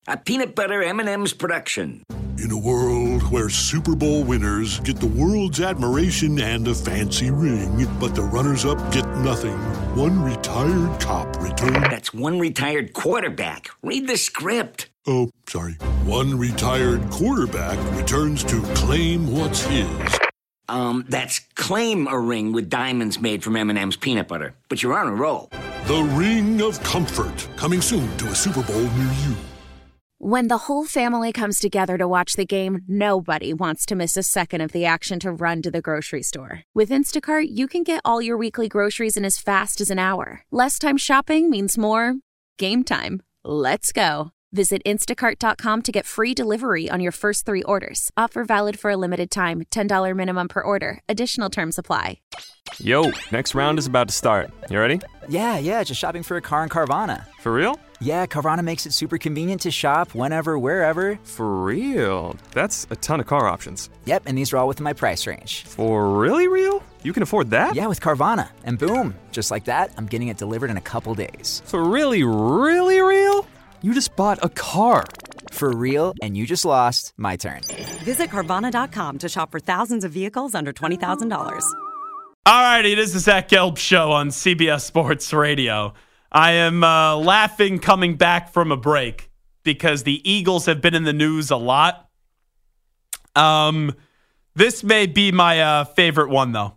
A peanut butter M&M's production. In a world where Super Bowl winners get the world's admiration and a fancy ring, but the runners-up get nothing, one retired cop returns... That's one retired quarterback. Read the script. Oh, sorry. One retired quarterback returns to claim what's his. That's claim a ring with diamonds made from M&M's peanut butter. But you're on a roll. The Ring of Comfort, coming soon to a Super Bowl near you. When the whole family comes together to watch the game, nobody wants to miss a second of the action to run to the grocery store. With Instacart, you can get all your weekly groceries in as fast as an hour. Less time shopping means more game time. Let's go. Visit instacart.com to get free delivery on your first 3 orders. Offer valid for a limited time. $10 minimum per order. Additional terms apply. Yo, next round is about to start. You ready? Yeah, just shopping for a car in Carvana. For real? Yeah, Carvana makes it super convenient to shop whenever, wherever. For real? That's a ton of car options. Yep, and these are all within my price range. For really real? You can afford that? Yeah, with Carvana. And boom, just like that, I'm getting it delivered in a couple days. For really real? You just bought a car. For real, and you just lost my turn. Visit Carvana.com to shop for thousands of vehicles under $20,000. All right, it is the Zach Gelb Show on CBS Sports Radio. I am laughing coming back from a break because the Eagles have been in the news a lot. This may be my favorite one, though.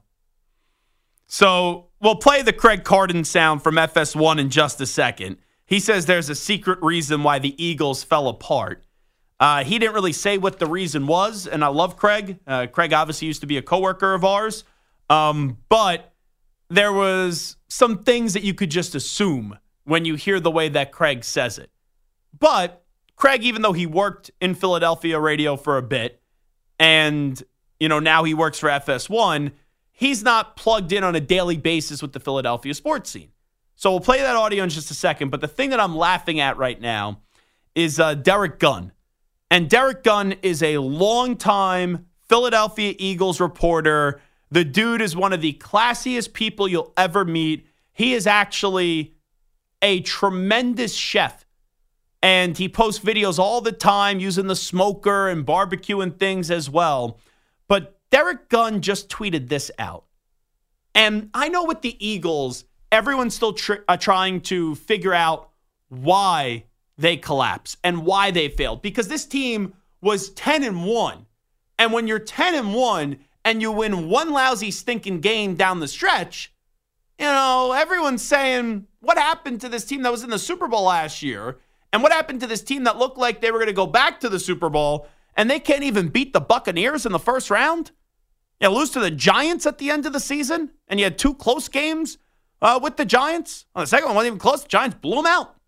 So we'll play the Craig Carden sound from FS1 in just a second. He says there's a secret reason why the Eagles fell apart. He didn't really say what the reason was, and I love Craig. Craig obviously used to be a coworker of ours. But there was some things that you could just assume when you hear the way that Craig says it. But Craig, even though he worked in Philadelphia radio for a bit, and now he works for FS1, he's not plugged in on a daily basis with the Philadelphia sports scene. So we'll play that audio in just a second. But the thing that I'm laughing at right now is Derek Gunn. And Derek Gunn is a longtime Philadelphia Eagles reporter. The dude is one of the classiest people you'll ever meet. He is actually a tremendous chef. And he posts videos all the time using the smoker and barbecue and things as well. But Derek Gunn just tweeted this out. And I know with the Eagles, everyone's still trying to figure out why they collapsed and why they failed. Because this team was 10-1. And when you're 10-1 and you win one lousy stinking game down the stretch, everyone's saying, what happened to this team that was in the Super Bowl last year? And what happened to this team that looked like they were going to go back to the Super Bowl and they can't even beat the Buccaneers in the first round? You lose to the Giants at the end of the season, and you had 2 close games with the Giants. Well, the second one wasn't even close. The Giants blew them out.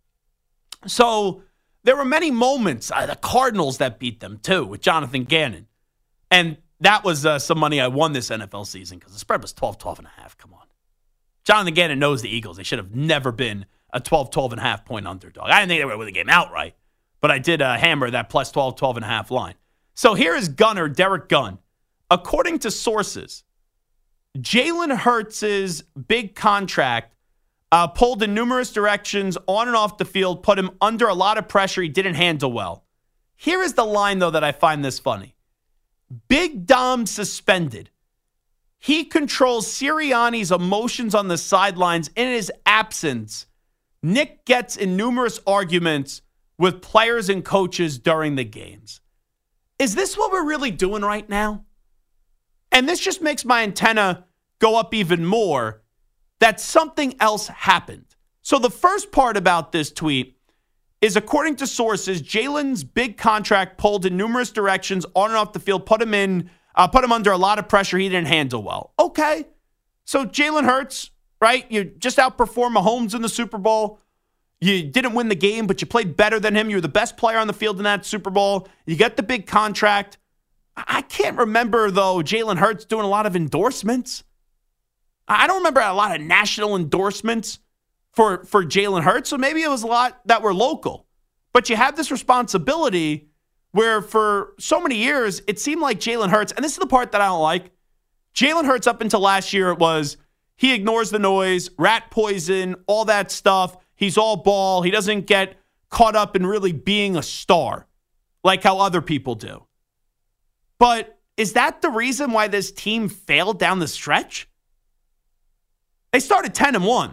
So there were many moments. The Cardinals that beat them, too, with Jonathan Gannon. And that was some money I won this NFL season because the spread was 12.5. Come on. Jonathan Gannon knows the Eagles. They should have never been a 12.5 point underdog. I didn't think they were going to win the game outright, but I did hammer that plus 12.5 line. So here is Derek Gunn. According to sources, Jalen Hurts' big contract pulled in numerous directions on and off the field, put him under a lot of pressure he didn't handle well. Here is the line, though, that I find this funny. Big Dom suspended. He controls Sirianni's emotions on the sidelines. In his absence, Nick gets in numerous arguments with players and coaches during the games. Is this what we're really doing right now? And this just makes my antenna go up even more that something else happened. So the first part about this tweet is, according to sources, Jalen's big contract pulled in numerous directions on and off the field, put him under a lot of pressure he didn't handle well. Okay. So Jalen Hurts, right? You just outperformed Mahomes in the Super Bowl. You didn't win the game, but you played better than him. You were the best player on the field in that Super Bowl. You get the big contract. I can't remember, though, Jalen Hurts doing a lot of endorsements. I don't remember a lot of national endorsements for Jalen Hurts, so maybe it was a lot that were local. But you have this responsibility where for so many years, it seemed like Jalen Hurts, and this is the part that I don't like, Jalen Hurts up until last year, it was he ignores the noise, rat poison, all that stuff. He's all ball. He doesn't get caught up in really being a star like how other people do. But is that the reason why this team failed down the stretch? They started 10-1.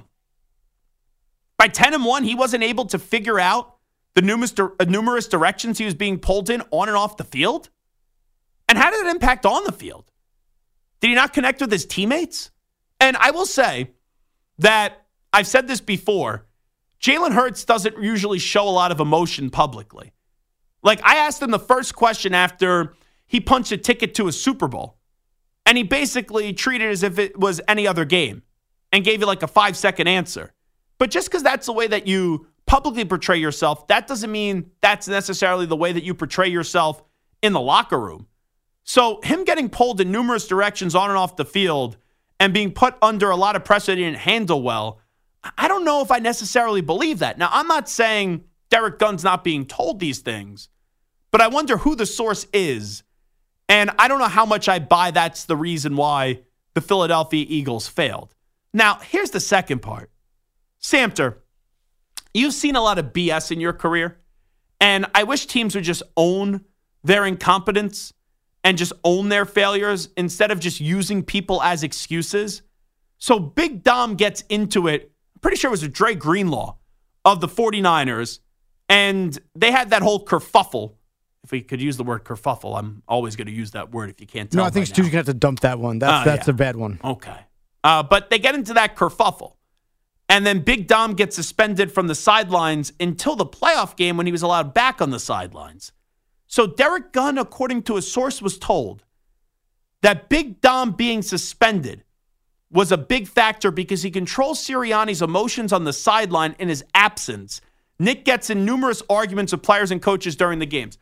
By 10-1, he wasn't able to figure out the numerous directions he was being pulled in on and off the field? And how did it impact on the field? Did he not connect with his teammates? And I will say that I've said this before, Jalen Hurts doesn't usually show a lot of emotion publicly. Like, I asked him the first question after he punched a ticket to a Super Bowl, and he basically treated it as if it was any other game and gave you like a 5-second answer. But just because that's the way that you publicly portray yourself, that doesn't mean that's necessarily the way that you portray yourself in the locker room. So him getting pulled in numerous directions on and off the field and being put under a lot of pressure that he didn't handle well, I don't know if I necessarily believe that. Now, I'm not saying Derek Gunn's not being told these things, but I wonder who the source is. And I don't know how much I buy that's the reason why the Philadelphia Eagles failed. Now, here's the second part. Samter, you've seen a lot of BS in your career, and I wish teams would just own their incompetence and just own their failures instead of just using people as excuses. So Big Dom gets into it, I'm pretty sure it was with Dre Greenlaw of the 49ers, and they had that whole kerfuffle. If we could use the word kerfuffle, I'm always going to use that word if you can't tell. No, I think Stu's going to have to dump that one. That's a bad one. Okay. But they get into that kerfuffle. And then Big Dom gets suspended from the sidelines until the playoff game when he was allowed back on the sidelines. So Derek Gunn, according to a source, was told that Big Dom being suspended was a big factor because he controls Sirianni's emotions on the sideline in his absence. Nick gets in numerous arguments with players and coaches during the games.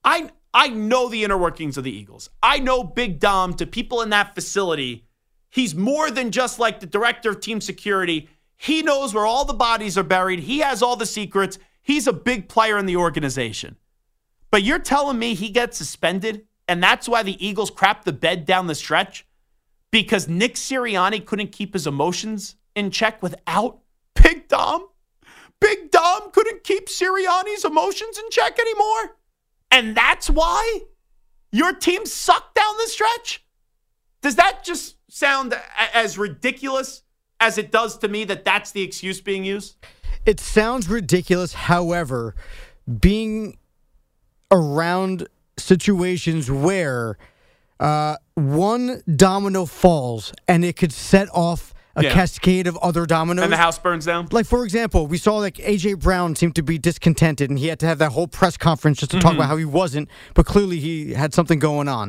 I know the inner workings of the Eagles. I know Big Dom, to people in that facility, he's more than just like the director of team security. He knows where all the bodies are buried. He has all the secrets. He's a big player in the organization. But you're telling me he gets suspended, and that's why the Eagles crap the bed down the stretch? Because Nick Sirianni couldn't keep his emotions in check without Big Dom? Big Dom couldn't keep Sirianni's emotions in check anymore? And that's why your team sucked down the stretch? Does that just sound as ridiculous as it does to me that that's the excuse being used? It sounds ridiculous. However, being around situations where one domino falls and it could set off a cascade of other dominoes. And the house burns down? Like, for example, we saw like A.J. Brown seemed to be discontented, and he had to have that whole press conference just to talk about how he wasn't, but clearly he had something going on.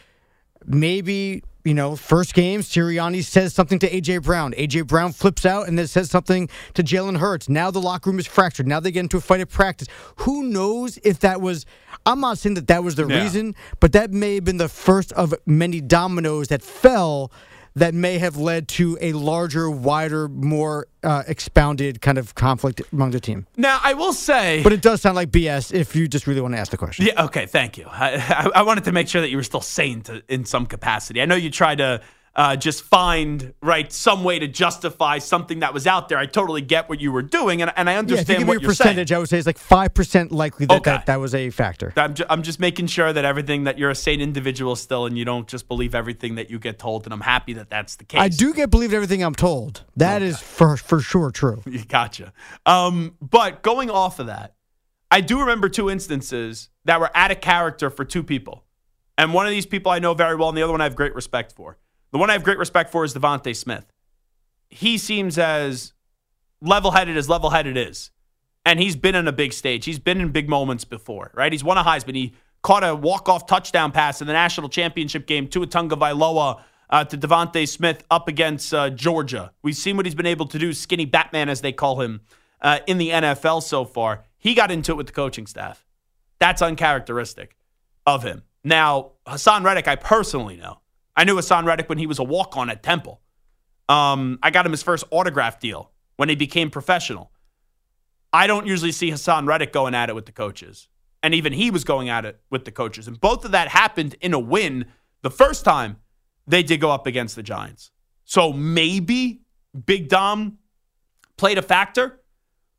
Maybe, first game, Sirianni says something to A.J. Brown. A.J. Brown flips out and then says something to Jalen Hurts. Now the locker room is fractured. Now they get into a fight at practice. Who knows if that was... I'm not saying that was the reason, but that may have been the first of many dominoes that fell that may have led to a larger, wider, more expounded kind of conflict among the team. Now, I will say... But it does sound like BS if you just really want to ask the question. Yeah, okay, thank you. I wanted to make sure that you were still sane in some capacity. I know you tried to just find some way to justify something that was out there. I totally get what you were doing, and I understand what you're saying. I would say it's like 5% likely that was a factor. I'm just making sure that everything that you're a sane individual still, and you don't just believe everything that you get told, and I'm happy that that's the case. I do get believed everything I'm told. That is for sure true. You gotcha. But going off of that, I do remember two instances that were out of character for two people. And one of these people I know very well, and the other one I have great respect for. The one I have great respect for is Devontae Smith. He seems as level-headed is. And he's been on a big stage. He's been in big moments before, right? He's won a Heisman. He caught a walk-off touchdown pass in the national championship game to Tua Tagovailoa to Devontae Smith up against Georgia. We've seen what he's been able to do, skinny Batman as they call him, in the NFL so far. He got into it with the coaching staff. That's uncharacteristic of him. Now, Hassan Reddick, I personally know. I knew Hassan Reddick when he was a walk-on at Temple. I got him his first autograph deal when he became professional. I don't usually see Hassan Reddick going at it with the coaches. And even he was going at it with the coaches. And both of that happened in a win the first time they did go up against the Giants. So maybe Big Dom played a factor.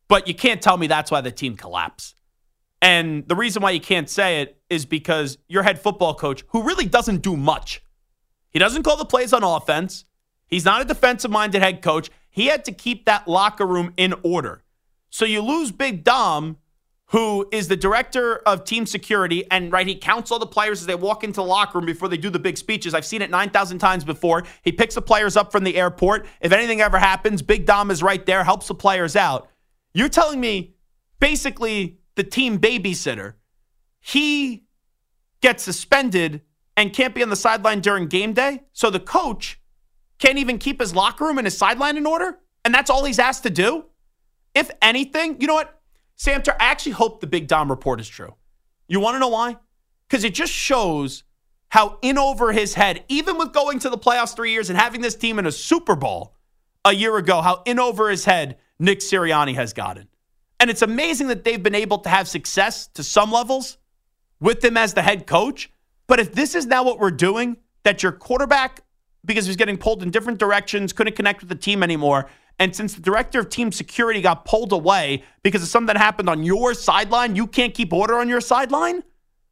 But you can't tell me that's why the team collapsed. And the reason why you can't say it is because your head football coach, who really doesn't do much, he doesn't call the plays on offense. He's not a defensive-minded head coach. He had to keep that locker room in order. So you lose Big Dom, who is the director of team security, and he counts all the players as they walk into the locker room before they do the big speeches. I've seen it 9,000 times before. He picks the players up from the airport. If anything ever happens, Big Dom is right there, helps the players out. You're telling me, basically, the team babysitter, he gets suspended and can't be on the sideline during game day, so the coach can't even keep his locker room and his sideline in order, and that's all he's asked to do? If anything, you know what? Samter, I actually hope the Big Dom report is true. You want to know why? Because it just shows how in over his head, even with going to the playoffs 3 years and having this team in a Super Bowl a year ago, how in over his head Nick Sirianni has gotten. And it's amazing that they've been able to have success to some levels with him as the head coach. But if this is now what we're doing, that your quarterback, because he's getting pulled in different directions, couldn't connect with the team anymore, and since the director of team security got pulled away because of something that happened on your sideline, you can't keep order on your sideline?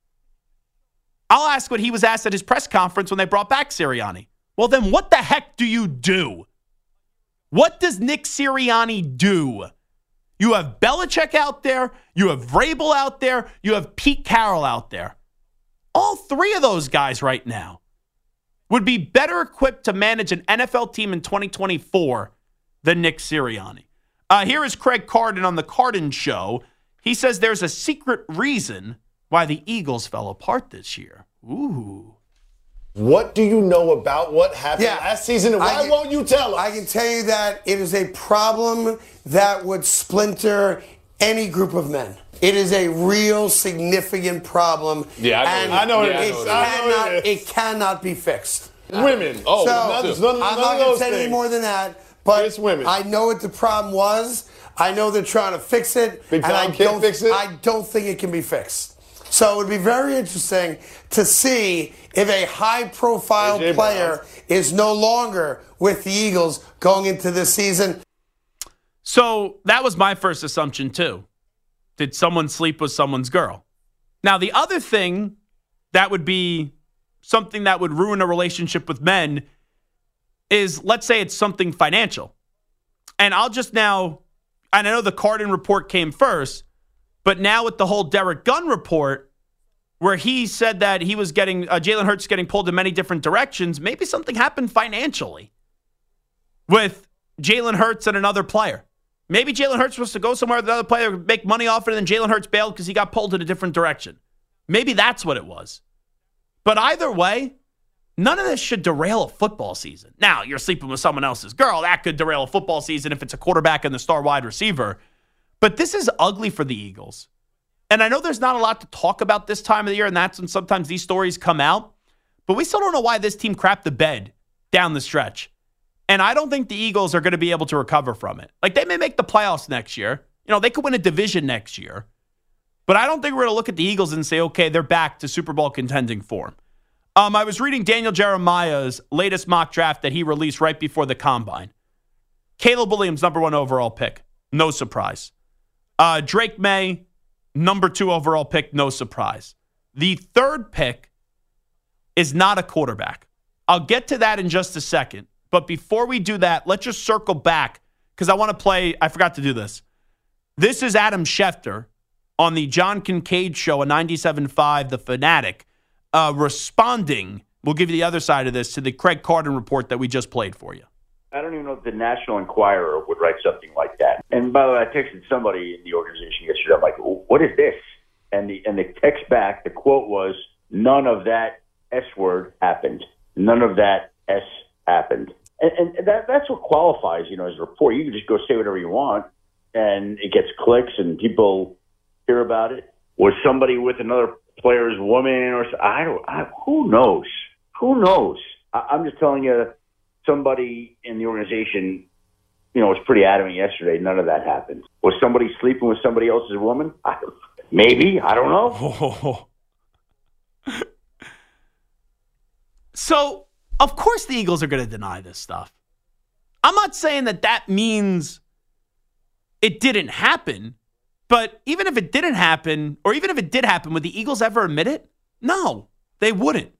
I'll ask what he was asked at his press conference when they brought back Sirianni. Well, then what the heck do you do? What does Nick Sirianni do? You have Belichick out there. You have Vrabel out there. You have Pete Carroll out there. All three of those guys right now would be better equipped to manage an NFL team in 2024 than Nick Sirianni. Here is Craig Carden on the Carden Show. He says there's a secret reason why the Eagles fell apart this year. Ooh. What do you know about what happened last season, and why won't you tell us? I can tell you that it is a problem that would splinter any group of men. It is a real significant problem. Yeah, I know it. It cannot be fixed. Women. Oh, so, I'm not going to say any more than that. But it's women. I know what the problem was. I know they're trying to fix it. Big Tom can't fix it? I don't think it can be fixed. So it would be very interesting to see if a high-profile player is no longer with the Eagles going into this season. So that was my first assumption, too. Did someone sleep with someone's girl? Now, the other thing that would be something that would ruin a relationship with men is, let's say it's something financial. And I'll just now, and I know the Carden report came first, but now with the whole Derek Gunn report, where he said that he was getting, Jalen Hurts getting pulled in many different directions, maybe something happened financially with Jalen Hurts and another player. Maybe Jalen Hurts was to go somewhere with another player, make money off it, and then Jalen Hurts bailed because he got pulled in a different direction. Maybe that's what it was. But either way, none of this should derail a football season. Now, you're sleeping with someone else's girl. That could derail a football season if it's a quarterback and the star wide receiver. But this is ugly for the Eagles. And I know there's not a lot to talk about this time of the year, and that's when sometimes these stories come out. But we still don't know why this team crapped the bed down the stretch. And I don't think the Eagles are going to be able to recover from it. Like, they may make the playoffs next year. You know, they could win a division next year. But I don't think we're going to look at the Eagles and say, okay, they're back to Super Bowl contending form. I was reading Daniel Jeremiah's latest mock draft that he released right before the Combine. Caleb Williams, number 1 overall pick. No surprise. Drake May, number 2 overall pick. No surprise. The third pick is not a quarterback. I'll get to that in just a second. But before we do that, let's just circle back because I want to play. I forgot to do this. This is Adam Schefter on the John Kincaid Show on 97.5 The Fanatic, responding, we'll give you the other side of this, to the Craig Carden report that we just played for you. I don't even know if the National Enquirer would write something like that. And by the way, I texted somebody in the organization yesterday. I'm like, what is this? And the text back, the quote was, none of that S word happened. None of that S happened. And that's what qualifies, as a report. You can just go say whatever you want, and it gets clicks, and people hear about it. Was somebody with another player's woman, or who knows? Who knows? I'm just telling you, somebody in the organization, was pretty adamant yesterday. None of that happened. Was somebody sleeping with somebody else's woman? Maybe. I don't know. So, of course the Eagles are going to deny this stuff. I'm not saying that means it didn't happen. But even if it didn't happen, or even if it did happen, would the Eagles ever admit it? No, they wouldn't.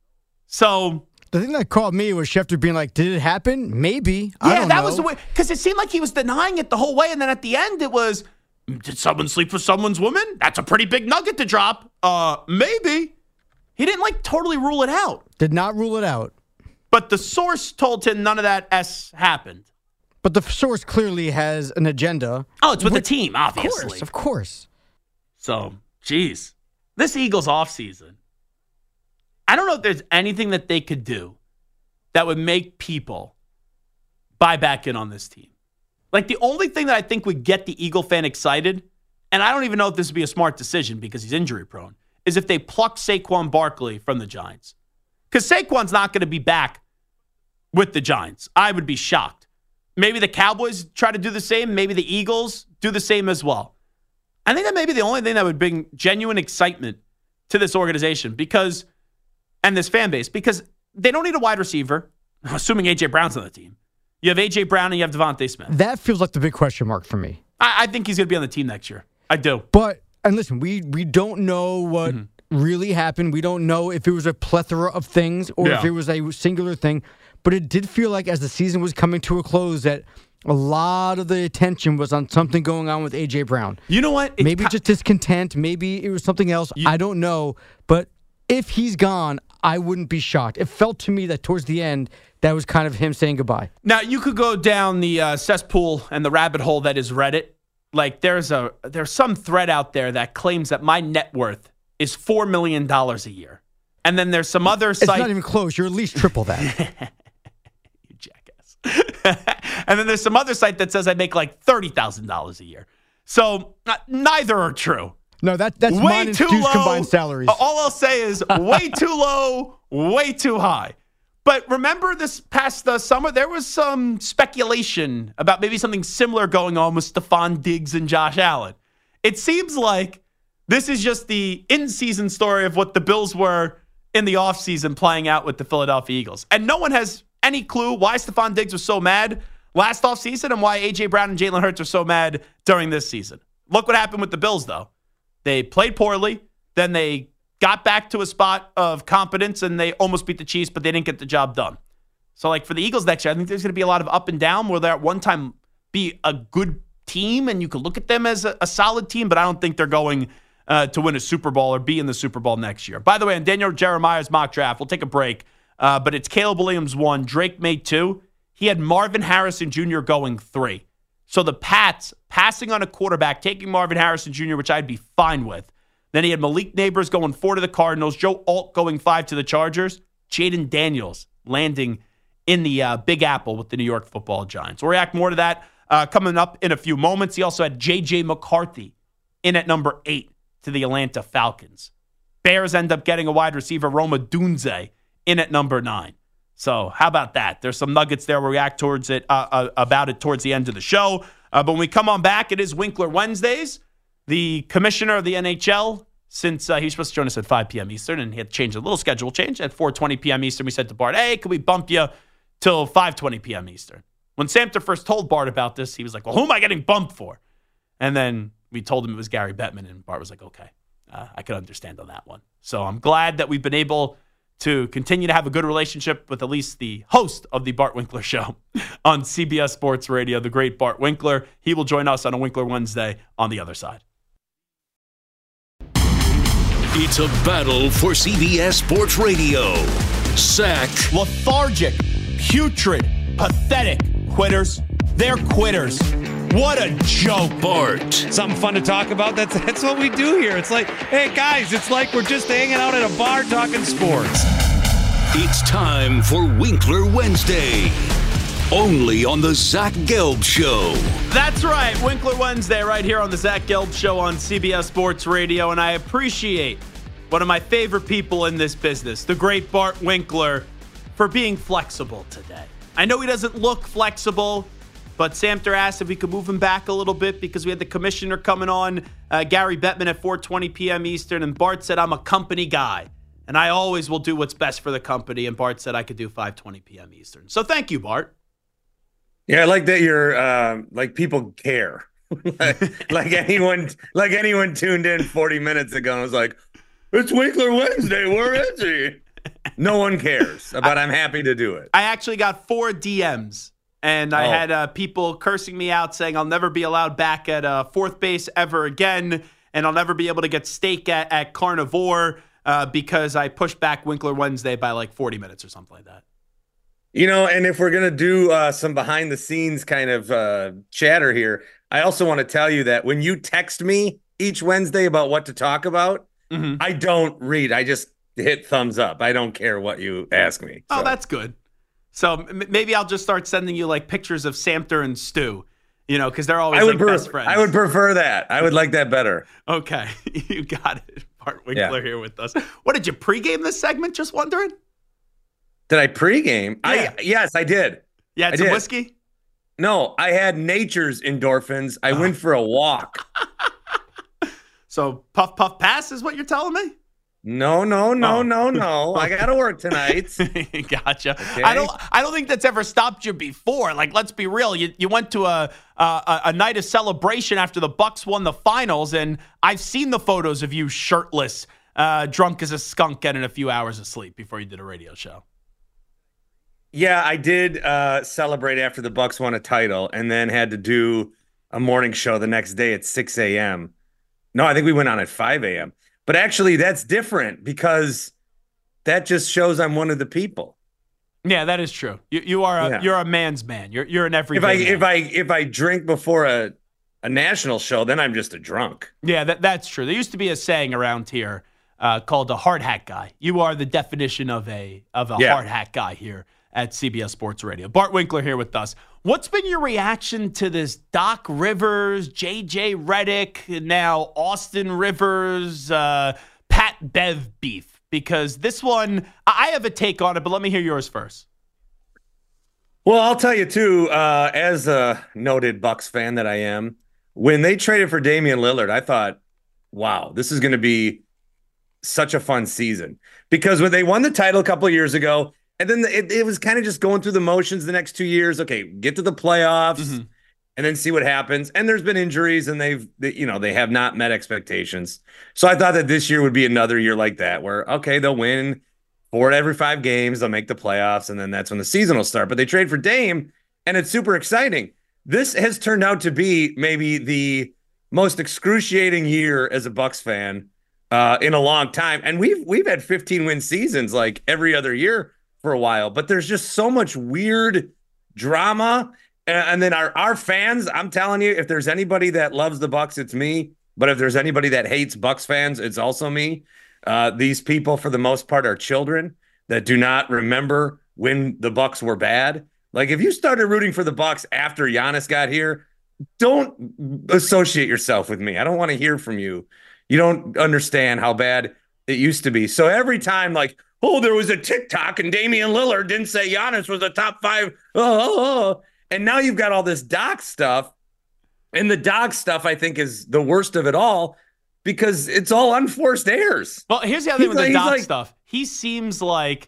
So the thing that caught me was Schefter being like, did it happen? Maybe. Yeah, I don't know. Was the way, because it seemed like he was denying it the whole way. And then at the end, it was, did someone sleep with someone's woman? That's a pretty big nugget to drop. Maybe. He didn't totally rule it out. Did not rule it out. But the source told him none of that happened. But the source clearly has an agenda. Oh, it's with the team, obviously. Of course. So, geez. This Eagles offseason, I don't know if there's anything that they could do that would make people buy back in on this team. The only thing that I think would get the Eagle fan excited, and I don't even know if this would be a smart decision because he's injury prone, is if they pluck Saquon Barkley from the Giants. Because Saquon's not going to be back with the Giants. I would be shocked. Maybe the Cowboys try to do the same. Maybe the Eagles do the same as well. I think that may be the only thing that would bring genuine excitement to this organization and this fan base, because they don't need a wide receiver, assuming A.J. Brown's on the team. You have A.J. Brown and you have Devontae Smith. That feels like the big question mark for me. I think he's going to be on the team next year. I do. And listen, we don't know what really happened. We don't know if it was a plethora of things or if it was a singular thing. But it did feel like as the season was coming to a close that a lot of the attention was on something going on with A.J. Brown. You know what? Maybe just discontent. Maybe it was something else. I don't know. But if he's gone, I wouldn't be shocked. It felt to me that towards the end, that was kind of him saying goodbye. Now, you could go down the cesspool and the rabbit hole that is Reddit. There's some thread out there that claims that my net worth is $4 million a year. And then there's some other site. It's not even close. You're at least triple that. You jackass. And then there's some other site that says I make $30,000 a year. So neither are true. No, that's mine and Stu's combined salaries. All I'll say is way too low, way too high. But remember this past summer, there was some speculation about maybe something similar going on with Stephon Diggs and Josh Allen. It seems like this is just the in-season story of what the Bills were in the offseason playing out with the Philadelphia Eagles. And no one has any clue why Stephon Diggs was so mad last offseason and why A.J. Brown and Jalen Hurts are so mad during this season. Look what happened with the Bills, though. They played poorly, then they got back to a spot of competence, and they almost beat the Chiefs, but they didn't get the job done. So, for the Eagles next year, I think there's going to be a lot of up and down where they'll at one time be a good team, and you can look at them as a solid team, but I don't think they're going to win a Super Bowl or be in the Super Bowl next year. By the way, on Daniel Jeremiah's mock draft, we'll take a break, but it's Caleb Williams 1, Drake May 2. He had Marvin Harrison Jr. going 3. So the Pats passing on a quarterback, taking Marvin Harrison Jr., which I'd be fine with. Then he had Malik Neighbors going 4 to the Cardinals, Joe Alt going 5 to the Chargers, Jaden Daniels landing in the Big Apple with the New York Football Giants. We'll react more to that coming up in a few moments. He also had J.J. McCarthy in at number 8 to the Atlanta Falcons. Bears end up getting a wide receiver, Roma Dunze, in at number 9. So how about that? There's some nuggets there. We'll react towards it about it towards the end of the show. But when we come on back, it is Winkler Wednesdays. The commissioner of the NHL, since he was supposed to join us at 5 p.m. Eastern, and he had to change a little schedule change at 4:20 p.m. Eastern, we said to Bart, hey, can we bump you till 5:20 p.m. Eastern? When Samter first told Bart about this, he was like, well, who am I getting bumped for? And then we told him it was Gary Bettman, and Bart was like, okay, I could understand on that one. So I'm glad that we've been able to continue to have a good relationship with at least the host of the Bart Winkler Show on CBS Sports Radio, the great Bart Winkler. He will join us on a Winkler Wednesday on the other side. It's a battle for CBS Sports Radio. Sack. Lethargic, putrid, pathetic quitters. They're quitters. What a joke. Bart. Something fun to talk about. That's what we do here. It's like, hey, guys, it's like we're just hanging out at a bar talking sports. It's time for Winkler Wednesday. Only on the Zach Gelb Show. That's right. Winkler Wednesday right here on the Zach Gelb Show on CBS Sports Radio. And I appreciate one of my favorite people in this business, the great Bart Winkler, for being flexible today. I know he doesn't look flexible, but Samter asked if we could move him back a little bit because we had the commissioner coming on, Gary Bettman, at 4:20 p.m. Eastern, and Bart said, I'm a company guy, and I always will do what's best for the company, and Bart said I could do 5:20 p.m. Eastern. So thank you, Bart. Yeah, I like that you're, like people care. like anyone tuned in 40 minutes ago and was like, it's Winkler Wednesday. Where is he? No one cares, but I'm happy to do it. I actually got 4 DMs, and I had people cursing me out saying I'll never be allowed back at fourth base ever again, and I'll never be able to get steak at Carnivore because I pushed back Winkler Wednesday by like 40 minutes or something like that. You know, and if we're going to do some behind-the-scenes kind of chatter here, I also want to tell you that when you text me each Wednesday about what to talk about, I don't read. I just hit thumbs up. I don't care what you ask me. So. Oh, that's good. So maybe I'll just start sending you like pictures of Samter and Stu, because they're always best friends. I would prefer that. I would like that better. Okay, you got it. Bart Winkler here with us. What, did you pregame this segment? Just wondering. Did I pregame? Yeah. Yes, I did. You had some whiskey? No, I had nature's endorphins. I went for a walk. So puff, puff, pass is what you're telling me? No. I got to work tonight. Gotcha. Okay. I don't think that's ever stopped you before. Like, let's be real. You went to a night of celebration after the Bucks won the finals, and I've seen the photos of you shirtless, drunk as a skunk, getting a few hours of sleep before you did a radio show. Yeah, I did celebrate after the Bucks won a title, and then had to do a morning show the next day at 6 a.m. No, I think we went on at 5 a.m. But actually, that's different because that just shows I'm one of the people. Yeah, that is true. You're a man's man. You're an everyday man. If I drink before a national show, then I'm just a drunk. Yeah, that's true. There used to be a saying around here called a hard hat guy. You are the definition of a hard hat guy here at CBS Sports Radio. Bart Winkler here with us. What's been your reaction to this Doc Rivers, J.J. Redick, now Austin Rivers, Pat Bev beef? Because this one, I have a take on it, but let me hear yours first. Well, I'll tell you, too, as a noted Bucks fan that I am, when they traded for Damian Lillard, I thought, wow, this is going to be such a fun season. Because when they won the title a couple of years ago, and then it was kind of just going through the motions the next 2 years. Okay, get to the playoffs and then see what happens. And there's been injuries, and they have not met expectations. So I thought that this year would be another year like that, where okay, they'll win 4 out of every 5 games, they'll make the playoffs, and then that's when the season will start. But they trade for Dame, and it's super exciting. This has turned out to be maybe the most excruciating year as a Bucks fan in a long time. And we've had 15-win seasons like every other year for a while, but there's just so much weird drama. And then our fans, I'm telling you, if there's anybody that loves the Bucks, it's me. But if there's anybody that hates Bucks fans, it's also me. These people, for the most part, are children that do not remember when the Bucks were bad. Like, if you started rooting for the Bucks after Giannis got here, don't associate yourself with me. I don't want to hear from you. You don't understand how bad it used to be. So every time, like, oh, there was a TikTok and Damian Lillard didn't say Giannis was a top 5. And now you've got all this Doc stuff. And the Doc stuff, I think, is the worst of it all because it's all unforced errors. Well, here's the other thing with the Doc stuff. He seems like,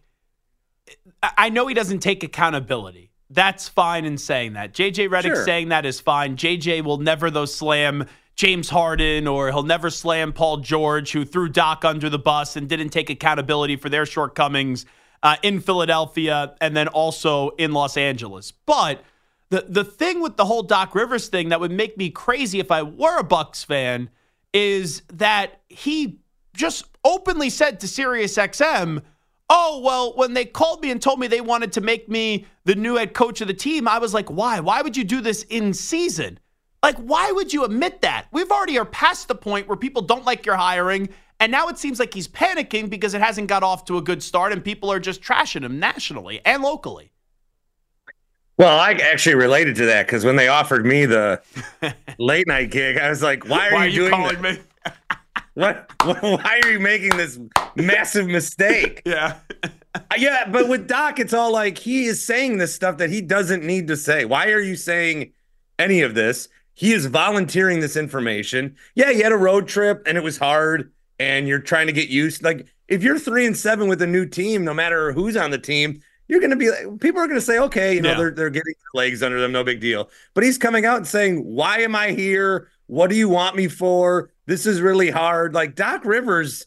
I know he doesn't take accountability. That's fine in saying that. J.J. Redick saying that is fine. J.J. will never, though, slam James Harden, or he'll never slam Paul George, who threw Doc under the bus and didn't take accountability for their shortcomings in Philadelphia and then also in Los Angeles. But the thing with the whole Doc Rivers thing that would make me crazy if I were a Bucks fan is that he just openly said to SiriusXM, oh, well, when they called me and told me they wanted to make me the new head coach of the team, I was like, why? Why would you do this in season? Like, why would you admit that? We've already are past the point where people don't like your hiring, and now it seems like he's panicking because it hasn't got off to a good start, and people are just trashing him nationally and locally. Well, I actually related to that because when they offered me the late night gig, I was like, why are you doing calling me? Why are you making this massive mistake? Yeah. Yeah, but with Doc, it's all like he is saying this stuff that he doesn't need to say. Why are you saying any of this? He is volunteering this information. Yeah, you had a road trip and it was hard and you're trying to get used. Like, if you're 3-7 with a new team, no matter who's on the team, you're going to be people are going to say, okay, they're getting their legs under them, no big deal. But he's coming out and saying, why am I here? What do you want me for? This is really hard. Like Doc Rivers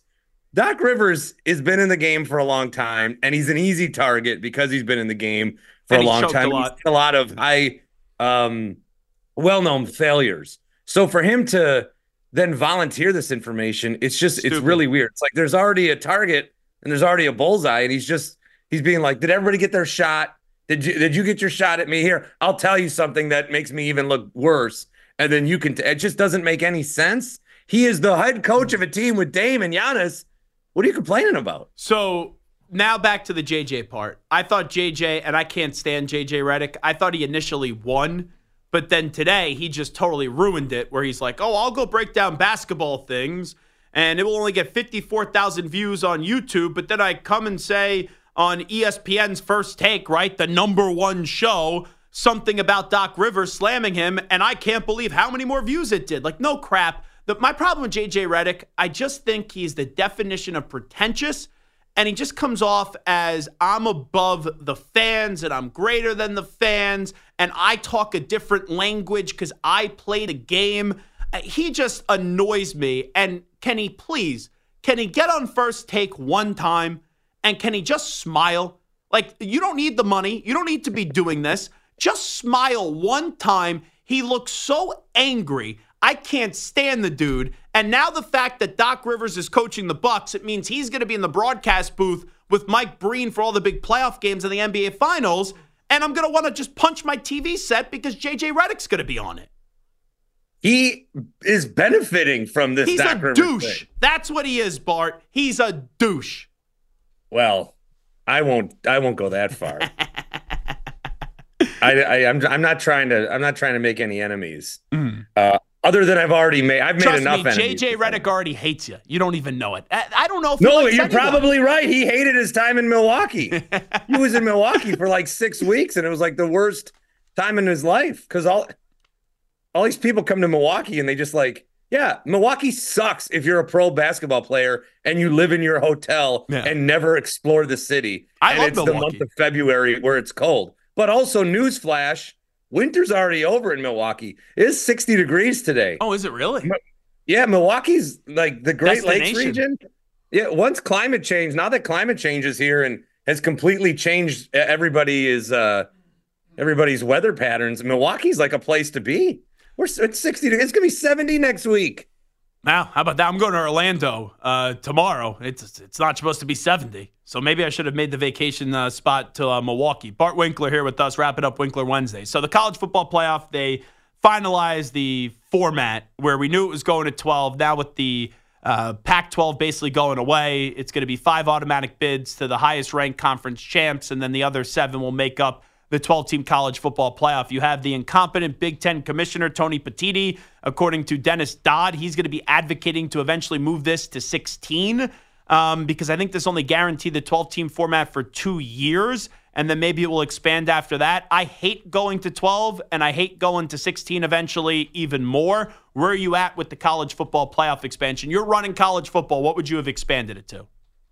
has been in the game for a long time, and he's an easy target because he's been in the game for a long time. He's a lot of high, well-known failures. So for him to then volunteer this information, it's really weird. It's like there's already a target and there's already a bullseye, and he's being like, did everybody get their shot? Did you get your shot at me? Here, I'll tell you something that makes me even look worse. And then you can, it just doesn't make any sense. He is the head coach of a team with Dame and Giannis. What are you complaining about? So now back to the JJ part. I thought JJ, and I can't stand JJ Redick, I thought he initially won, but then today he just totally ruined it where he's like, I'll go break down basketball things, and it will only get 54,000 views on YouTube, but then I come and say on ESPN's First Take, right, the #1 show, something about Doc Rivers slamming him, and I can't believe how many more views it did. Like, no crap. My problem with JJ Redick, I just think he's the definition of pretentious, and he just comes off as I'm above the fans and I'm greater than the fans, and I talk a different language because I played a game. He just annoys me. And can he get on First Take one time, and can he just smile? Like, you don't need the money. You don't need to be doing this. Just smile one time. He looks so angry. I can't stand the dude. And now the fact that Doc Rivers is coaching the Bucks, it means he's going to be in the broadcast booth with Mike Breen for all the big playoff games in the NBA Finals. And I'm going to want to just punch my TV set because JJ Redick's going to be on it. He is benefiting from this. He's Doc a Rivers douche. thing. That's what he is, Bart. He's a douche. Well, I won't go that far. I'm not trying to make any enemies. Other than I've made enough enemies. JJ Redick already hates you. You don't even know it. I don't know if No, you're probably right. He hated his time in Milwaukee. He was in Milwaukee for like 6 weeks, and it was like the worst time in his life because all these people come to Milwaukee and they just like, yeah, Milwaukee sucks if you're a pro basketball player and you live in your hotel and never explore the city. I love it's Milwaukee. The month of February where it's cold. But also, newsflash, winter's already over in Milwaukee. It is 60 degrees today. Oh, is it really? Yeah, Milwaukee's like the Great Lakes Destination. region. Yeah, once climate change, now that climate change is here and has completely changed everybody's weather patterns, Milwaukee's like a place to be. It's 60 degrees. It's going to be 70 next week. Now, how about that? I'm going to Orlando tomorrow. It's not supposed to be 70. So maybe I should have made the vacation spot to Milwaukee. Bart Winkler here with us, wrapping up Winkler Wednesday. So the college football playoff, they finalized the format where we knew it was going to 12. Now with the Pac-12 basically going away, it's going to be 5 automatic bids to the highest-ranked conference champs, and then the other 7 will make up the 12-team college football playoff. You have the incompetent Big Ten commissioner, Tony Petitti. According to Dennis Dodd, he's going to be advocating to eventually move this to 16 because I think this only guaranteed the 12-team format for 2 years, and then maybe it will expand after that. I hate going to 12, and I hate going to 16 eventually even more. Where are you at with the college football playoff expansion? You're running college football. What would you have expanded it to?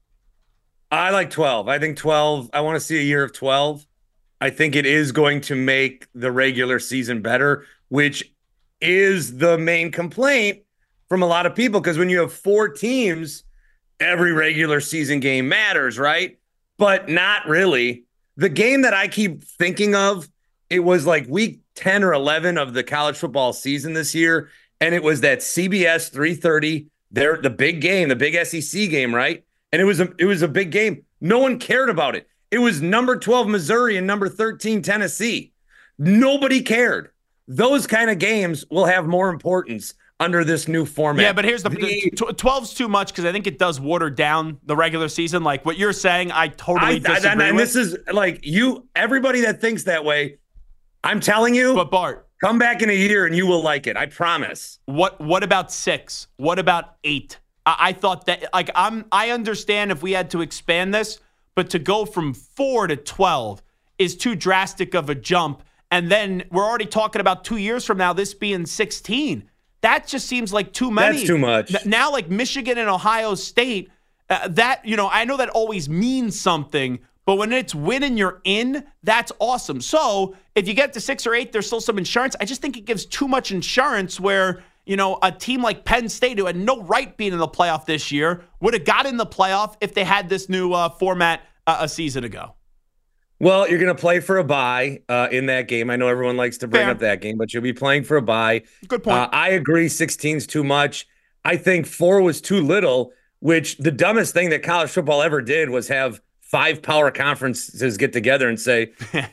I like 12. I think 12, I want to see a year of 12. I think it is going to make the regular season better, which is the main complaint from a lot of people. Because when you have 4 teams, every regular season game matters, right? But not really. The game that I keep thinking of, it was like week 10 or 11 of the college football season this year. And it was that CBS 3:30, the big game, the big SEC game, right? And it was a big game. No one cared about it. It was number 12 Missouri and number 13 Tennessee. Nobody cared. Those kind of games will have more importance under this new format. Yeah, but here's the 12's too much because I think it does water down the regular season. Like what you're saying, I totally disagree with. This is like everybody that thinks that way, I'm telling you. But Bart, come back in a year and you will like it. I promise. What about 6? What about 8? I thought that I understand if we had to expand this, but to go from 4 to 12 is too drastic of a jump. And then we're already talking about 2 years from now, this being 16. That just seems like too many. That's too much. Now, like Michigan and Ohio State, I know that always means something, But when it's win and you're in, that's awesome. So if you get to 6 or 8, there's still some insurance. I just think it gives too much insurance where, a team like Penn State, who had no right being in the playoff this year, would have got in the playoff if they had this new format a season ago. Well, you're going to play for a bye in that game. I know everyone likes to bring up that game, but you'll be playing for a bye. Good point. I agree 16's too much. I think 4 was too little, which the dumbest thing that college football ever did was have 5 power conferences get together and say,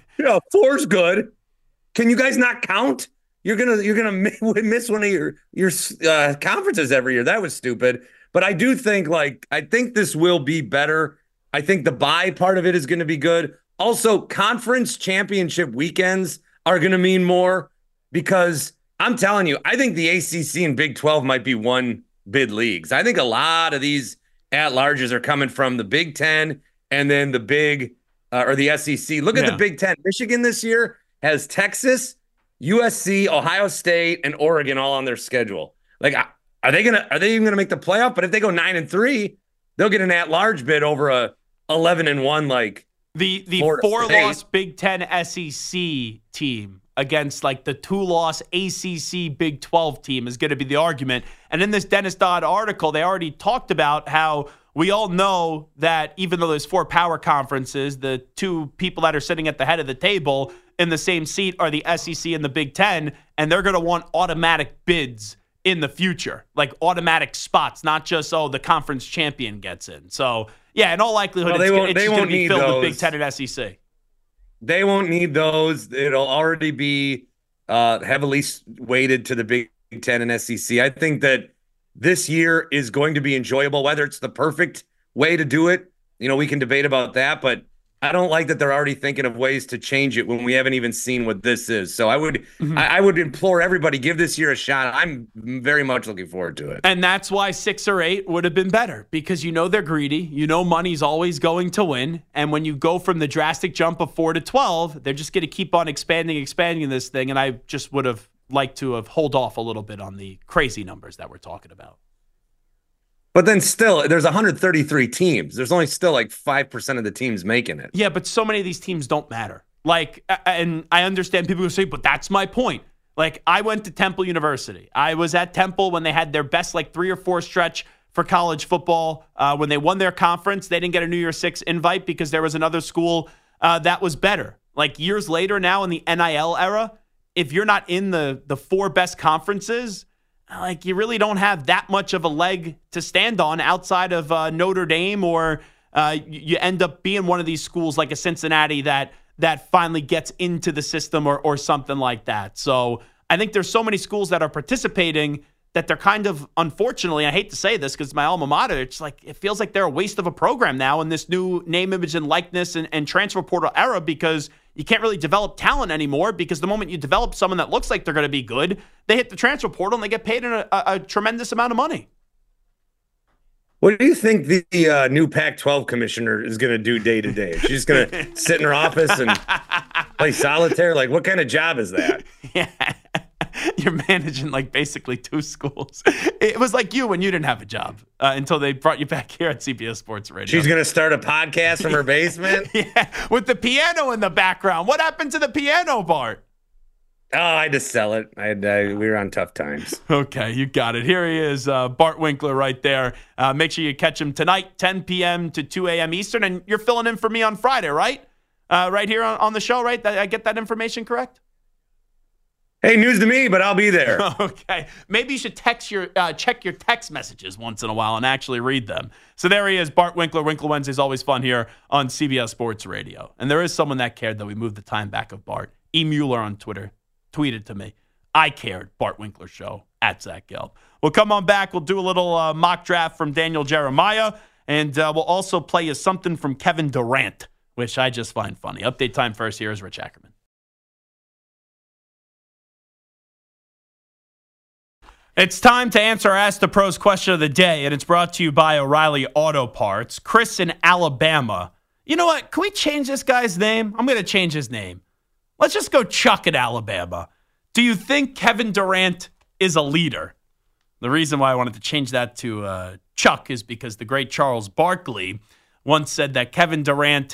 4's good. Can you guys not count? You're gonna miss one of your conferences every year. That was stupid. But I do think I think this will be better. I think the bye part of it is going to be good. Also, conference championship weekends are going to mean more because I'm telling you, I think the ACC and Big 12 might be one bid leagues. I think a lot of these at-larges are coming from the Big 10 and then the Big or the SEC. Look at the Big 10. Michigan this year has Texas, USC, Ohio State, and Oregon all on their schedule. Are they even gonna make the playoff? But if they go 9-3, they'll get an at-large bid over a 11-1 the 4-loss Big 10 SEC team against the 2-loss ACC Big 12 team is going to be the argument. And in this Dennis Dodd article, they already talked about how we all know that even though there's 4 power conferences, the 2 people that are sitting at the head of the table in the same seat are the SEC and the Big 10, and they're going to want automatic bids in the future, automatic spots, not just, the conference champion gets in. So, in all likelihood, it's going to be filled with Big 10 and SEC. They won't need those. It'll already be heavily weighted to the Big 10 and SEC. I think that this year is going to be enjoyable, whether it's the perfect way to do it. We can debate about that, but I don't like that they're already thinking of ways to change it when we haven't even seen what this is. So I would implore everybody, give this year a shot. I'm very much looking forward to it. And that's why 6 or 8 would have been better because they're greedy. Money's always going to win. And when you go from the drastic jump of 4 to 12, they're just going to keep on expanding this thing. And I just would have liked to have hold off a little bit on the crazy numbers that we're talking about. But then still, there's 133 teams. There's only still 5% of the teams making it. Yeah, but so many of these teams don't matter. And I understand people who say, but that's my point. I went to Temple University. I was at Temple when they had their best 3 or 4 stretch for college football. When they won their conference, they didn't get a New Year's 6 invite because there was another school that was better. Years later now in the NIL era, if you're not in the 4 best conferences, you really don't have that much of a leg to stand on outside of Notre Dame, or you end up being one of these schools like a Cincinnati that finally gets into the system or something like that. So I think there's so many schools that are participating that they're kind of, unfortunately, I hate to say this because it's my alma mater, it's it feels like they're a waste of a program now in this new name, image, and likeness and transfer portal era because you can't really develop talent anymore because the moment you develop someone that looks like they're going to be good, they hit the transfer portal and they get paid a tremendous amount of money. What do you think the new Pac-12 commissioner is going to do day to day? She's going to sit in her office and play solitaire? What kind of job is that? Yeah. You're managing basically 2 schools. It was like you when you didn't have a job until they brought you back here at CBS Sports Radio. She's going to start a podcast from her basement? Yeah, with the piano in the background. What happened to the piano, Bart? Oh, I had to sell it. We were on tough times. Okay, you got it. Here he is, Bart Winkler right there. Make sure you catch him tonight, 10 p.m. to 2 a.m. Eastern. And you're filling in for me on Friday, right? Right here on the show, right? I get that information correct? Hey, news to me, but I'll be there. Okay. Maybe you should check your text messages once in a while and actually read them. So there he is, Bart Winkler. Winkler Wednesday's always fun here on CBS Sports Radio. And there is someone that cared that we moved the time back of Bart. E. Mueller on Twitter tweeted to me, I cared, Bart Winkler Show, at Zach Gelb. We'll come on back. We'll do a little mock draft from Daniel Jeremiah. And we'll also play you something from Kevin Durant, which I just find funny. Update time first. Here is Rich Ackerman. It's time to answer Ask the Pros question of the day, and it's brought to you by O'Reilly Auto Parts. Chris in Alabama. You know what? Can we change this guy's name? I'm going to change his name. Let's just go Chuck in Alabama. Do you think Kevin Durant is a leader? The reason why I wanted to change that to Chuck is because the great Charles Barkley once said that Kevin Durant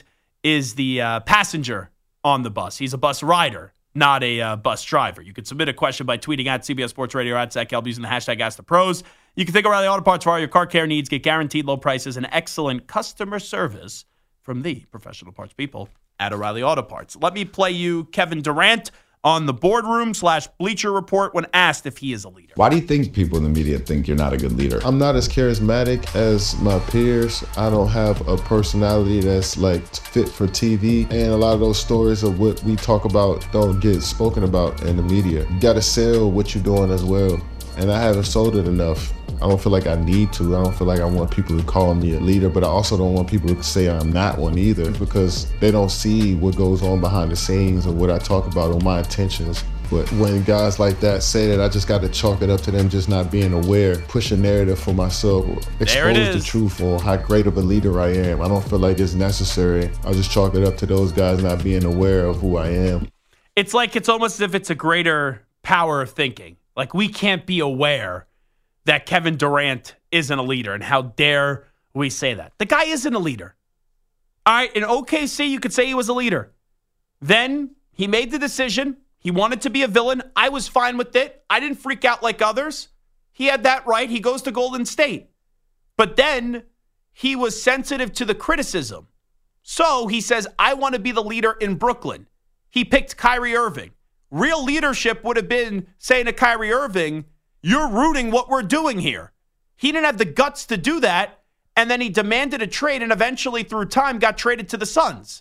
is the passenger on the bus. He's a bus rider, not a bus driver. You can submit a question by tweeting at CBS Sports Radio or at Zach Gelb using the hashtag #AskThePros. You can think O'Reilly Auto Parts for all your car care needs. Get guaranteed low prices and excellent customer service from the professional parts people at O'Reilly Auto Parts. Let me play you Kevin Durant on the boardroom/Bleacher Report when asked if he is a leader. Why do you think people in the media think you're not a good leader? I'm not as charismatic as my peers. I don't have a personality that's like fit for TV. And a lot of those stories of what we talk about don't get spoken about in the media. You got to sell what you're doing as well. And I haven't sold it enough. I don't feel like I need to. I don't feel like I want people to call me a leader, but I also don't want people to say I'm not one either, because they don't see what goes on behind the scenes or what I talk about or my intentions. But when guys like that say that, I just got to chalk it up to them just not being aware, push a narrative for myself, expose the truth on how great of a leader I am. I don't feel like it's necessary. I just chalk it up to those guys not being aware of who I am. It's like it's almost as if it's a greater power of thinking. Like, we can't be aware that Kevin Durant isn't a leader, and how dare we say that? The guy isn't a leader. All right, in OKC, you could say he was a leader. Then he made the decision. He wanted to be a villain. I was fine with it. I didn't freak out like others. He had that right. He goes to Golden State. But then he was sensitive to the criticism. So he says, I want to be the leader in Brooklyn. He picked Kyrie Irving. Real leadership would have been saying to Kyrie Irving, you're rooting what we're doing here. He didn't have the guts to do that, and then he demanded a trade and eventually, through time, got traded to the Suns,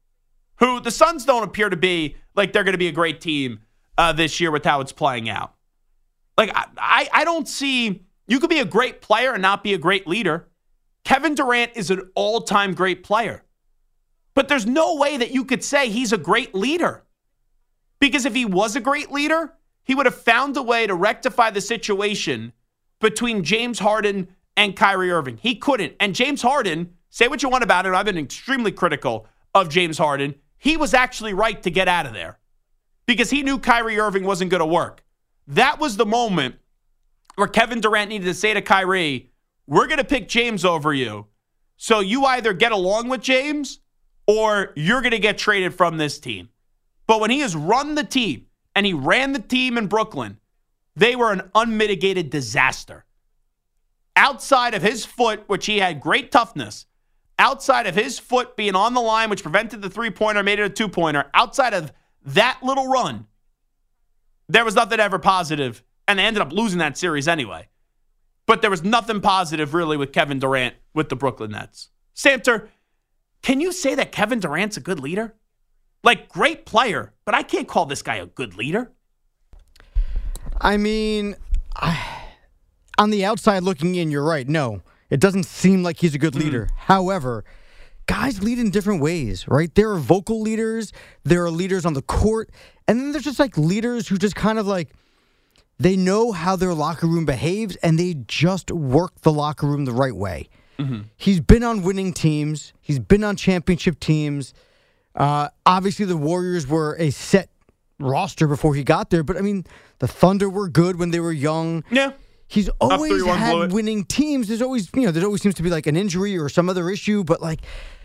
who the Suns don't appear to be like they're going to be a great team this year with how it's playing out. Like, I don't see, you could be a great player and not be a great leader. Kevin Durant is an all-time great player. But there's no way that you could say he's a great leader. Because if he was a great leader, he would have found a way to rectify the situation between James Harden and Kyrie Irving. He couldn't. And James Harden, say what you want about it, I've been extremely critical of James Harden. He was actually right to get out of there because he knew Kyrie Irving wasn't going to work. That was the moment where Kevin Durant needed to say to Kyrie, we're going to pick James over you. So you either get along with James or you're going to get traded from this team. But when he has run the team, and he ran the team in Brooklyn, they were an unmitigated disaster. Outside of his foot, which he had great toughness, outside of his foot being on the line, which prevented the three-pointer, made it a two-pointer, outside of that little run, there was nothing ever positive, and they ended up losing that series anyway. But there was nothing positive, really, with Kevin Durant with the Brooklyn Nets. Samter, can you say that Kevin Durant's a good leader? Like, great player, but I can't call this guy a good leader. I mean, on the outside looking in, you're right. No, it doesn't seem like he's a good leader. However, guys lead in different ways, right? There are vocal leaders, there are leaders on the court, and then there's just like leaders who just kind of like, they know how their locker room behaves, and they just work the locker room the right way. Mm-hmm. He's been on winning teams. He's been on championship teams. Obviously, the Warriors were a set roster before he got there, but I mean, the Thunder were good when they were young. Yeah. He's always had winning teams. There's always, there always seems to be like an injury or some other issue, but like,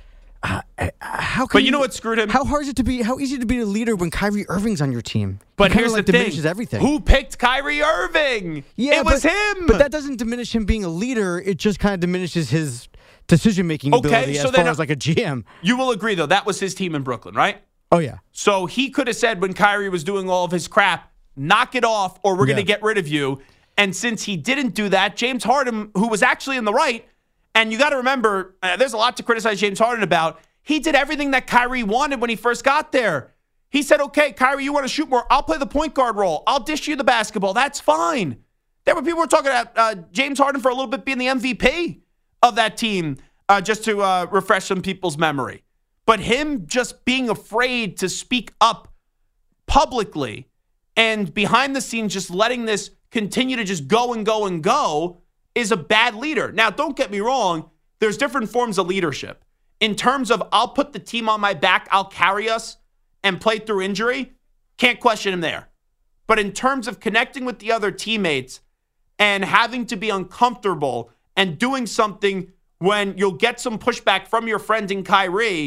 how can But you know what screwed him? How hard is it to be, how easy to be a leader when Kyrie Irving's on your team? But here's like the diminishes thing. Everything. Who picked Kyrie Irving? Yeah, it was him. But that doesn't diminish him being a leader. It just kind of diminishes his decision-making ability as far as like a GM. You will agree, though, that was his team in Brooklyn, right? Oh, yeah. So he could have said when Kyrie was doing all of his crap, knock it off or we're going to get rid of you. And since he didn't do that, James Harden, who was actually in the right, and you got to remember, there's a lot to criticize James Harden about, he did everything that Kyrie wanted when he first got there. He said, okay, Kyrie, you want to shoot more? I'll play the point guard role. I'll dish you the basketball. That's fine. There were people who were talking about James Harden for a little bit being the MVP of that team, just to refresh some people's memory. But him just being afraid to speak up publicly and behind the scenes just letting this continue to just go and go and go is a bad leader. Now, don't get me wrong. There's different forms of leadership. In terms of I'll put the team on my back, I'll carry us and play through injury, can't question him there. But in terms of connecting with the other teammates and having to be uncomfortable and doing something when you'll get some pushback from your friend in Kyrie,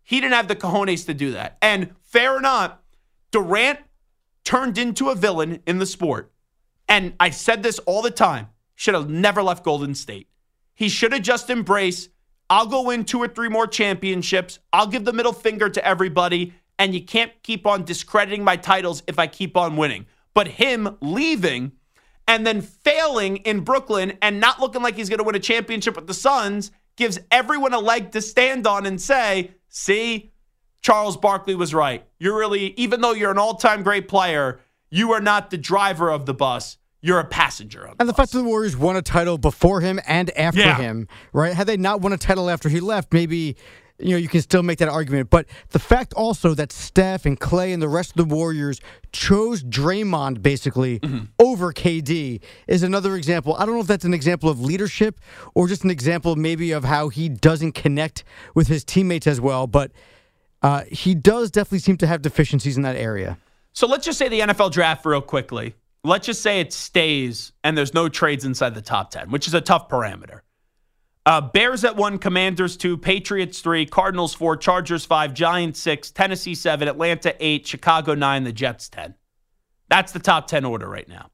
He didn't have the cojones to do that. And fair or not, Durant turned into a villain in the sport. And I said this all the time. Should have never left Golden State. He should have just embraced, I'll go win 2 or 3 more championships. I'll give the middle finger to everybody. And you can't keep on discrediting my titles if I keep on winning. But him leaving and then failing in Brooklyn and not looking like he's going to win a championship with the Suns gives everyone a leg to stand on and say, see, Charles Barkley was right. You're really, even though you're an all-time great player, you are not the driver of the bus. You're a passenger. And the fact that the Warriors won a title before him and after him, right? Had they not won a title after he left, maybe, you can still make that argument. But the fact also that Steph and Clay and the rest of the Warriors chose Draymond basically over KD is another example. I don't know if that's an example of leadership or just an example maybe of how he doesn't connect with his teammates as well. But he does definitely seem to have deficiencies in that area. So let's just say the NFL draft real quickly. Let's just say it stays and there's no trades inside the top 10, which is a tough parameter. Bears at 1, Commanders 2, Patriots 3, Cardinals 4, Chargers 5, Giants 6, Tennessee 7, Atlanta 8, Chicago 9, the Jets 10. That's the top 10 order right now.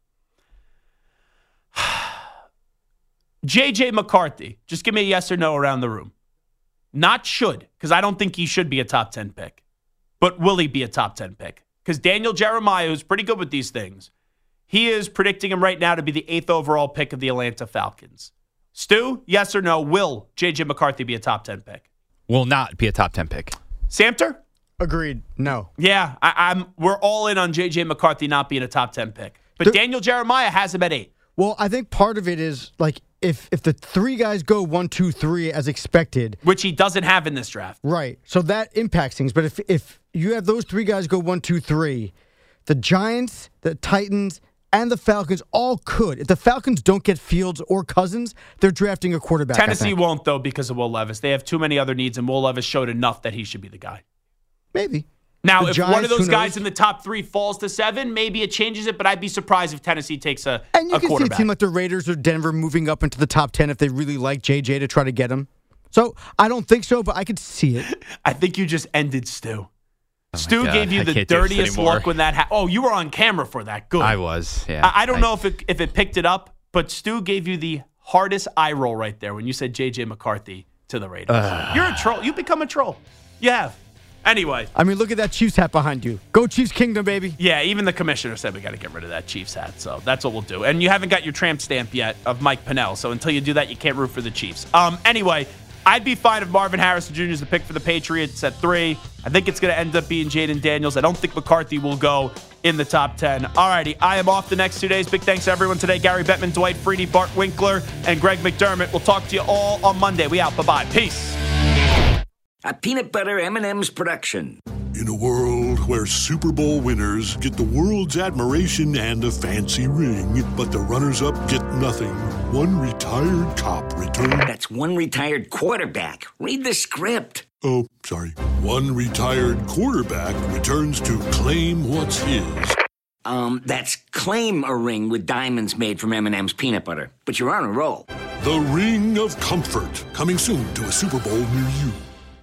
J.J. McCarthy, just give me a yes or no around the room. Not should, because I don't think he should be a top 10 pick. But will he be a top 10 pick? Because Daniel Jeremiah, who's pretty good with these things, he is predicting him right now to be the 8th overall pick of the Atlanta Falcons. Stu, yes or no, will J.J. McCarthy be a top 10 pick? Will not be a top 10 pick. Samter? Agreed. No. Yeah, we're all in on J.J. McCarthy not being a top 10 pick. But Daniel Jeremiah has him at 8. Well, I think part of it is, like, if the 3 guys go 1, 2, 3 as expected. Which he doesn't have in this draft. Right. So that impacts things. But if you have those 3 guys go 1, 2, 3, the Giants, the Titans, and the Falcons all could. If the Falcons don't get Fields or Cousins, they're drafting a quarterback. Tennessee won't, though, because of Will Levis. They have too many other needs, and Will Levis showed enough that he should be the guy. Maybe. Now, if one of those guys in the top 3 falls to 7, maybe it changes it, but I'd be surprised if Tennessee takes a quarterback. And you can see a team like the Raiders or Denver moving up into the top 10 if they really like JJ to try to get him. So I don't think so, but I could see it. I think you just ended Stu. Stu gave you the dirtiest look when that happened. Oh, you were on camera for that. Good. I was, yeah. I don't know if it picked it up, but Stu gave you the hardest eye roll right there when you said J.J. McCarthy to the Raiders. You're a troll. You become a troll. You have. Anyway. I mean, look at that Chiefs hat behind you. Go Chiefs Kingdom, baby. Yeah, even the commissioner said we got to get rid of that Chiefs hat, so that's what we'll do. And you haven't got your tramp stamp yet of Mike Pennell, so until you do that, you can't root for the Chiefs. Anyway, I'd be fine if Marvin Harrison Jr. is the pick for the Patriots at 3. I think it's going to end up being Jaden Daniels. I don't think McCarthy will go in the top 10. Alrighty, I am off the next 2 days. Big thanks to everyone today. Gary Bettman, Dwight Freeney, Bart Winkler, and Greg McDermott. We'll talk to you all on Monday. We out. Bye-bye. Peace. A peanut butter M&M's production. In a world where Super Bowl winners get the world's admiration and a fancy ring, but the runners-up get nothing, one retired cop returns... That's one retired quarterback. Read the script. Oh, sorry. One retired quarterback returns to claim what's his. That's claim a ring with diamonds made from M&M's peanut butter. But you're on a roll. The Ring of Comfort, coming soon to a Super Bowl near you.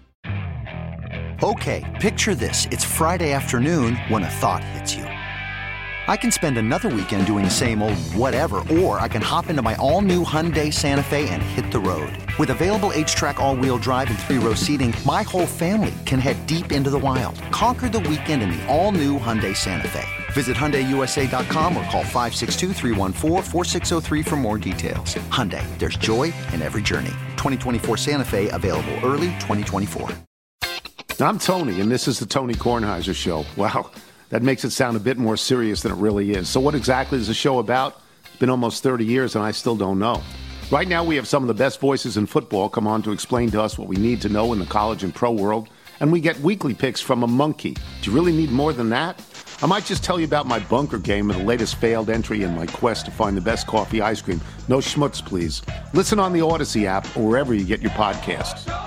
Okay, picture this. It's Friday afternoon when a thought hits you. I can spend another weekend doing the same old whatever, or I can hop into my all-new Hyundai Santa Fe and hit the road. With available H-Track all-wheel drive and 3-row seating, my whole family can head deep into the wild. Conquer the weekend in the all-new Hyundai Santa Fe. Visit HyundaiUSA.com or call 562-314-4603 for more details. Hyundai, there's joy in every journey. 2024 Santa Fe, available early 2024. I'm Tony, and this is the Tony Kornheiser Show. Wow, that makes it sound a bit more serious than it really is. So what exactly is the show about? It's been almost 30 years, and I still don't know. Right now, we have some of the best voices in football come on to explain to us what we need to know in the college and pro world, and we get weekly picks from a monkey. Do you really need more than that? I might just tell you about my bunker game and the latest failed entry in my quest to find the best coffee ice cream. No schmutz, please. Listen on the Odyssey app or wherever you get your podcasts.